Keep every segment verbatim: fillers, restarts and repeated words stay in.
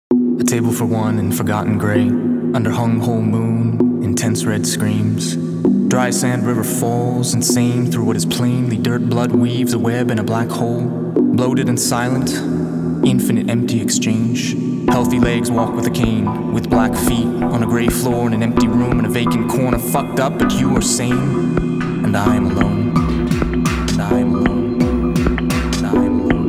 A table for one in forgotten gray, under hung whole moon, intense red screams. Dry sand river falls, insane through what is plainly dirt. Blood weaves a web in a black hole, bloated and silent, infinite empty exchange. Healthy legs walk with a cane, with black feet, on a gray floor in an empty room in a vacant corner. Fucked up, but you are sane, and I am alone. And I am alone. And I am alone.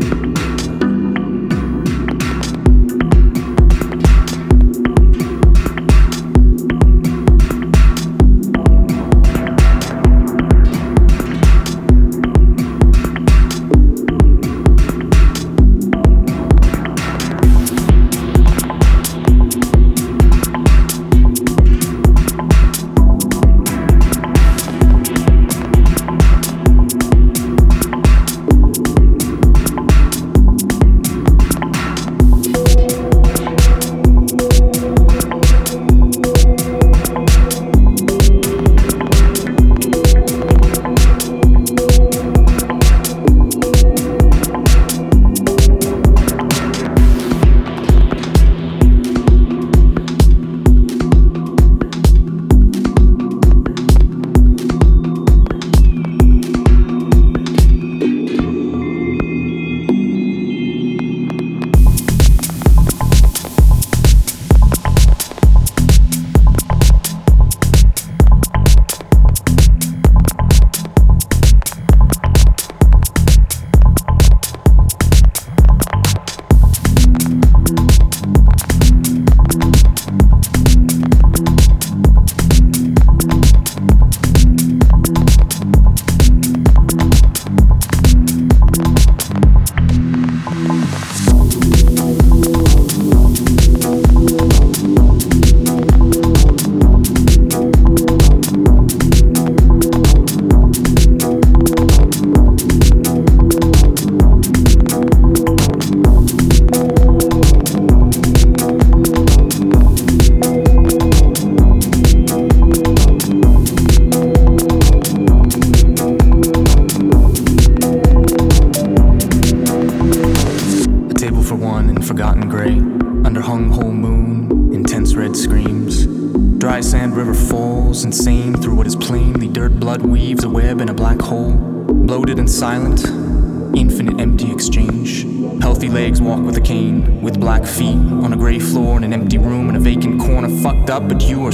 Forgotten gray, under hung whole moon, intense red screams. Dry sand river falls, insane through what is plainly dirt. Blood weaves a web in a black hole, bloated and silent, infinite empty exchange. Healthy legs walk with a cane, with black feet, on a gray floor in an empty room in a vacant corner. Fucked up, but you are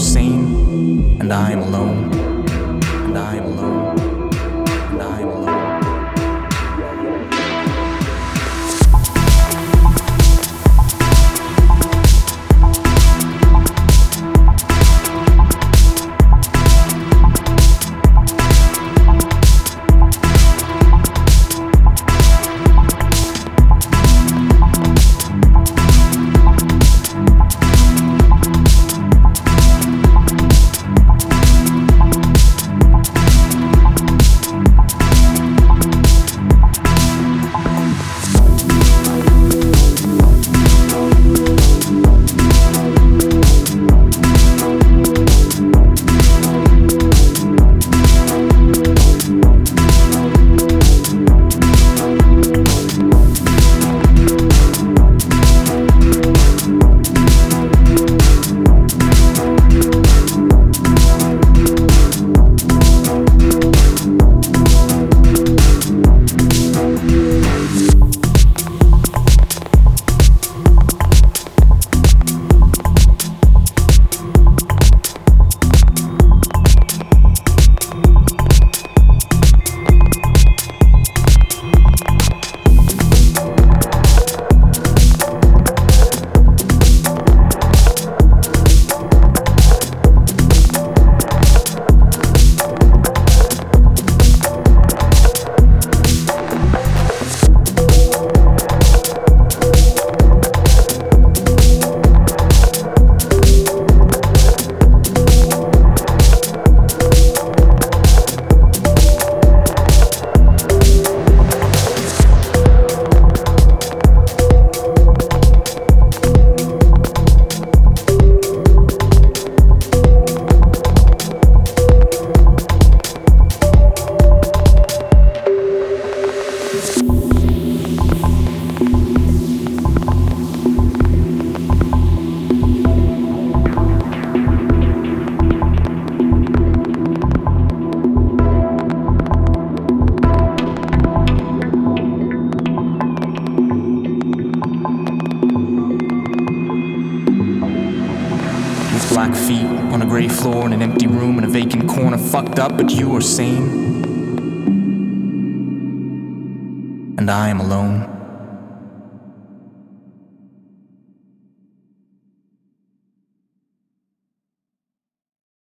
sane, and I am alone. And I am alone. And I am alone. man's black feet on a gray floor in an empty room in a vacant corner, fucked up, but you are sane. And I am alone.